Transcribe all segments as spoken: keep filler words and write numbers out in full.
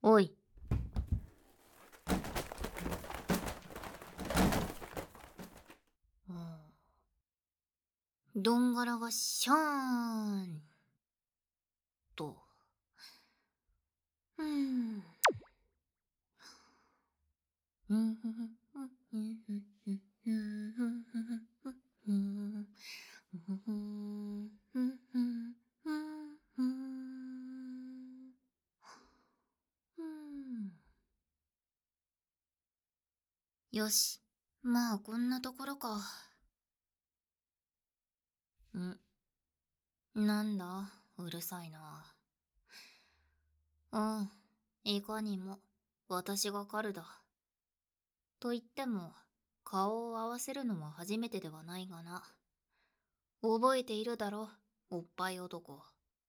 おい。うん、どんがらがシャーンと。うん。うんふふふふふふふふふふふんふふふんふんふんふんふんふん。よし、まあこんなところか。ん、なんだ、うるさいな。うん、いかにも私がカルだ。と言っても、顔を合わせるのは初めてではないがな。覚えているだろ、おっぱい男。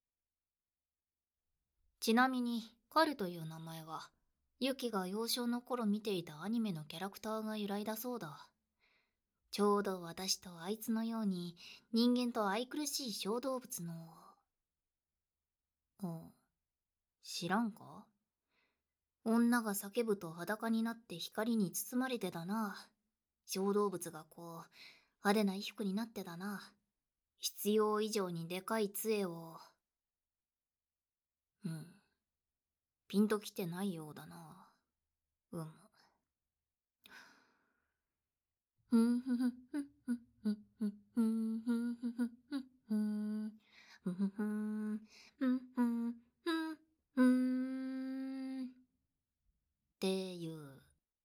ちなみに、カルという名前は、ユキが幼少の頃見ていたアニメのキャラクターが由来だそうだ。ちょうど私とあいつのように、人間と愛くるしい小動物の。うん、知らんか？女が叫ぶと裸になって光に包まれてだな。小動物がこう、派手な衣服になってだな。必要以上にでかい杖を。うん。ピンときてないようだな。うむ。ふんふふふふふふふんふんふふふふんふふふんふんふんふんふんっていう。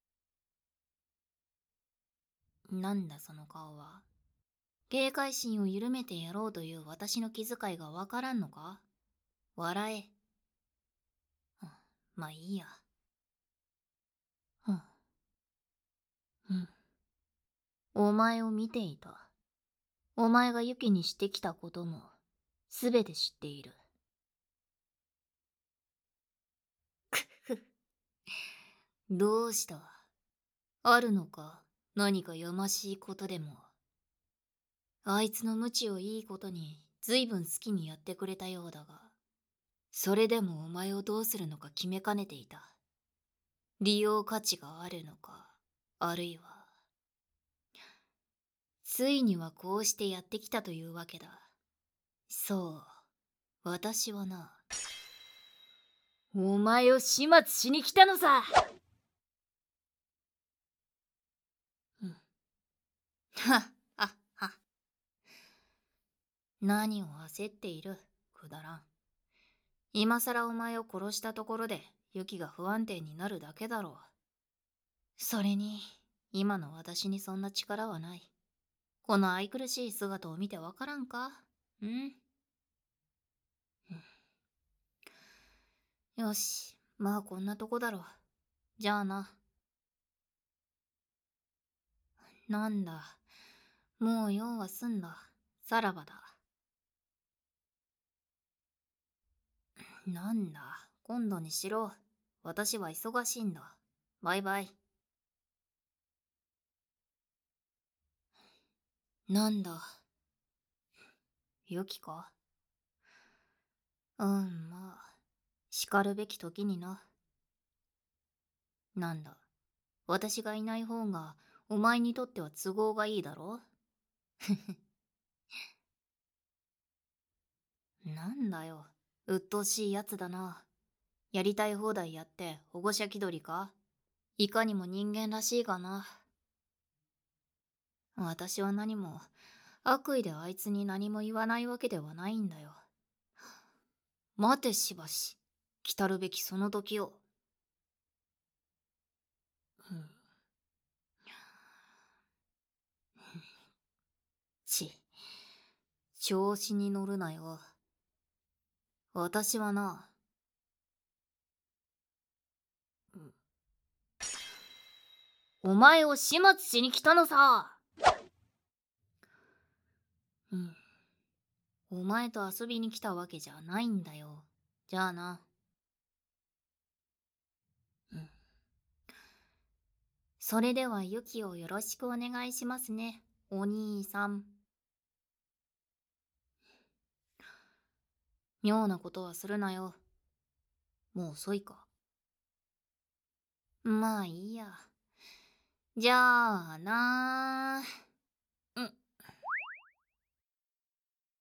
なんだその顔は。警戒心を緩めてやろうという私の気遣いがわからんのか？笑え。うん、まあいいや。うん。うん。お前を見ていた。お前がユキにしてきたことも、すべて知っている。くふ。どうした？あるのか、何かやましいことでも。あいつの無知をいいことに、ずいぶん好きにやってくれたようだが、それでもお前をどうするのか決めかねていた。利用価値があるのか、あるいは。ついにはこうしてやってきたというわけだ。そう、私はな、お前を始末しに来たのさ。うん。はっはっは。何を焦っている、くだらん。今さらお前を殺したところで、ユキが不安定になるだけだろう。それに、今の私にそんな力はない。この愛くるしい姿を見てわからんか？ん？よし、まあこんなとこだろ。じゃあな。なんだ、もう用は済んだ。さらばだ。なんだ、今度にしろ。私は忙しいんだ。バイバイ。なんだ、ユキか？うん、まあ、叱るべき時にな。なんだ、私がいない方がお前にとっては都合がいいだろ？なんだよ、うっとうしいやつだな。やりたい放題やって保護者気取りか？いかにも人間らしいがな。私は何も悪意であいつに何も言わないわけではないんだよ。待てしばし、来たるべきその時を。うん、ち、調子に乗るなよ。私はな、うん、お前を始末しに来たのさ。うん、お前と遊びに来たわけじゃないんだよ。じゃあな。うん、それではユキをよろしくお願いしますね、お兄さん。妙なことはするなよ。もう遅いか。 まあいいや。じゃあな